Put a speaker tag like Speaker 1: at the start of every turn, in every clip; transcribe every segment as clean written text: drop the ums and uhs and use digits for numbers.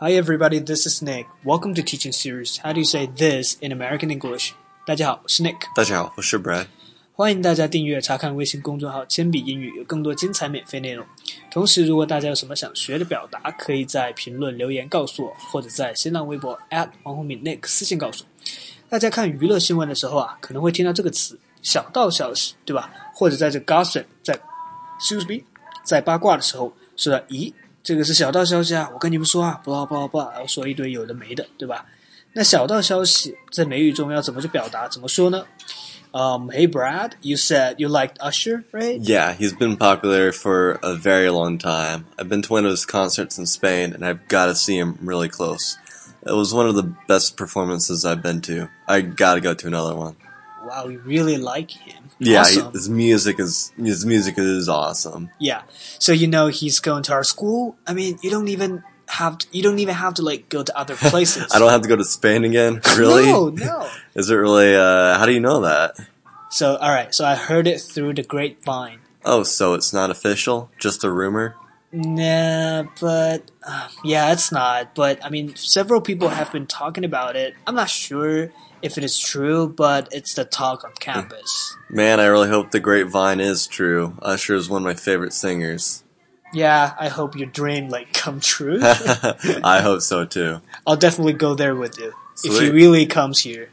Speaker 1: Hi everybody, this is Nick. Welcome to Teaching Series. How do you say this in American English? 大家好，我是 Nick。
Speaker 2: 大家好，我是 Brad。
Speaker 1: 欢迎大家订阅查看微信公众号铅笔英语，有更多精彩免费内容。同时，如果大家有什么想学的表达，可以在评论留言告诉我，或者在新浪微博黄宏敏 Nick 私信告诉我。大家看娱乐新闻的时候啊，可能会听到这个词小道消息，对吧？或者在这 gossip 在八卦的时候说到，咦，这个是小道消息啊，我跟你们说啊 blah blah blah， 然后说一堆有的没的，对吧？那小道消息在美语中要怎么去表达，怎么说呢？Hey Brad, you said you liked Usher, right?
Speaker 2: Yeah, he's been popular for a very long time. I've been to one of his concerts in Spain, and I've got to see him really close. It was one of the best performances I've been to. I got to go to another one.
Speaker 1: Wow, you really like him.
Speaker 2: Yeah,
Speaker 1: awesome.
Speaker 2: his music is awesome.
Speaker 1: Yeah, so you know he's going to our school. I mean, you don't even have to like go to other places.
Speaker 2: I don't have to go to Spain again? Really?
Speaker 1: No.
Speaker 2: Is it really, how do you know that?
Speaker 1: So, alright, so I heard it through the grapevine.
Speaker 2: Oh, so it's not official? Just a rumor?
Speaker 1: Nah, but, yeah, it's not. But, I mean, several people have been talking about it. I'm not sure if it is true, but it's the talk on campus.
Speaker 2: Man, I really hope the grapevine is true. Usher is one of my favorite singers.
Speaker 1: Yeah, I hope your dream, like, come true.
Speaker 2: I hope so, too.
Speaker 1: I'll definitely go there with you.
Speaker 2: Sweet.
Speaker 1: If he really comes here.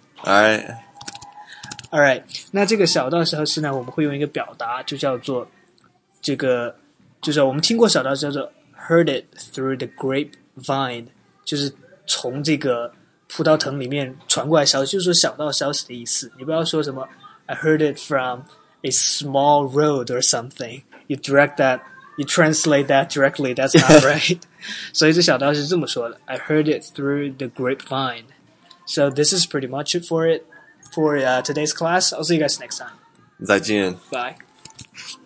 Speaker 2: Alright.
Speaker 1: 那这个小道消息呢，我们会用一个表达，就叫做就是我们听过小道叫做 heard it through the grapevine， 就是从这个葡萄藤里面传过来消息，就是说小道消息的意思。你不要说什么 I heard it from a small road or something. You translate that directly. That's not right. 所以这小道是这么说的 I heard it through the grapevine. So this is pretty much it for today's class. I'll see you guys next time.
Speaker 2: 再见。
Speaker 1: Bye.